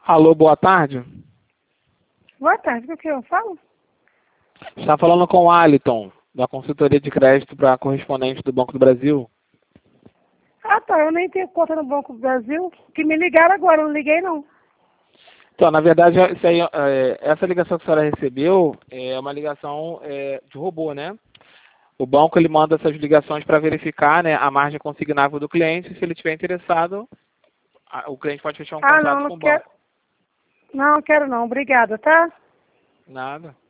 Alô, boa tarde. Boa tarde, com que eu falo? Está falando com o Aliton, da consultoria de crédito para correspondente do Banco do Brasil. Ah, tá, eu nem tenho conta no Banco do Brasil. Que me ligaram agora, eu não liguei não. Então, na verdade, isso aí, essa ligação que a senhora recebeu é uma ligação de robô, né? O banco ele manda essas ligações para verificar, né, a margem consignável do cliente. Se ele estiver interessado, o cliente pode fechar um Ah, contrato não com o quero. banco. Não, quero não. Obrigada, tá? Nada.